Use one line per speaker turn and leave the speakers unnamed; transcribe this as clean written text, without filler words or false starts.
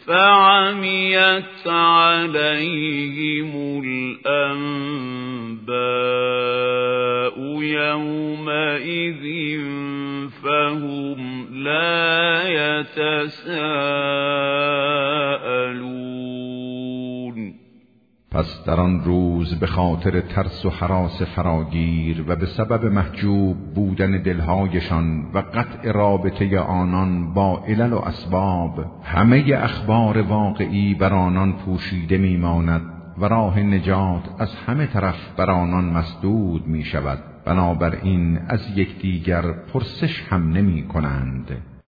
فعميت عليهم الأنباء يومئذ فهم لا يتساءلون.
پس در آن روز به خاطر ترس و هراس فراگیر و به سبب محجوب بودن دلهایشان و قطع رابطه آنان با علل و اسباب همه اخبار واقعی بر آنان پوشیده میماند و راه نجات از همه طرف بر آنان مسدود می شود. بنابراین از یکدیگر پرسش هم نمی کنند.